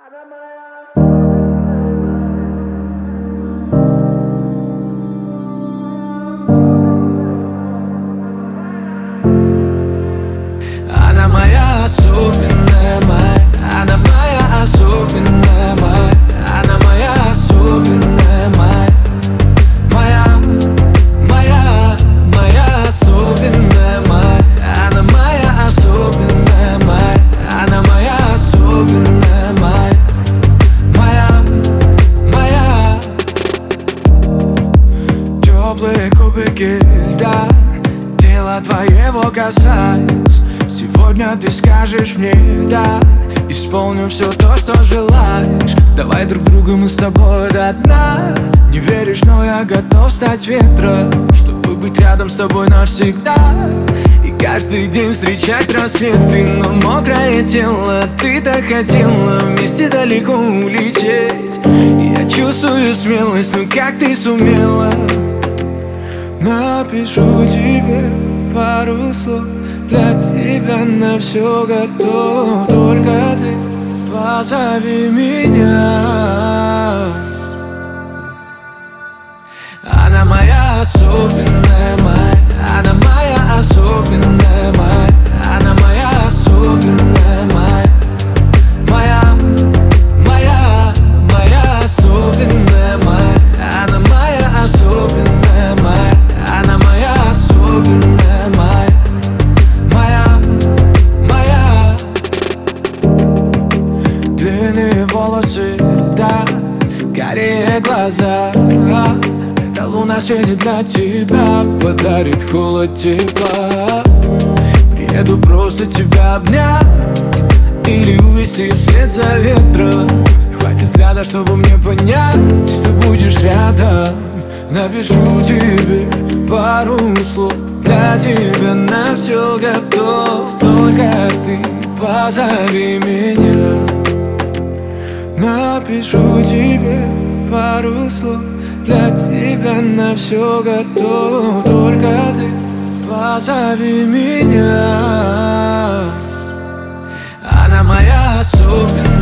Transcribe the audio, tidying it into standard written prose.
Она моя особенная, моя. Она моя особенная, моя. Она моя особенная, моя. Моя особенная, моя. Она моя особенная, моя. Она моя особенная, моя. Теплые кубики льда, тело твоего касаясь. Сегодня ты скажешь мне да, исполню все то, что желаешь. Давай друг друга мы с тобой до дна. Не веришь, но я готов стать ветром, чтобы быть рядом с тобой навсегда. И каждый день встречать рассветы, но мокрое тело. Ты так хотела вместе далеко улететь. И я чувствую смелость, ну как ты сумела. Напишу тебе пару слов, для тебя на все готов. Только ты позови меня. Она моя особенная, моя. Она моя особенная, моя. Она моя особенная, моя. Моя особенная, моя. Она моя особенная, моя. Она моя особенная, моя. Длинные волосы, да, карие глаза. Эта луна светит для тебя, подарит холод тепла. Приеду просто тебя обнять или увести вслед за ветром. Хватит взгляда, чтобы мне понять, что будешь рядом. Напишу тебе пару слов, для тебя на все готов. Только ты позови меня. Напишу тебе пару слов, для тебя на все готов. Только ты позови меня. Она моя особенная.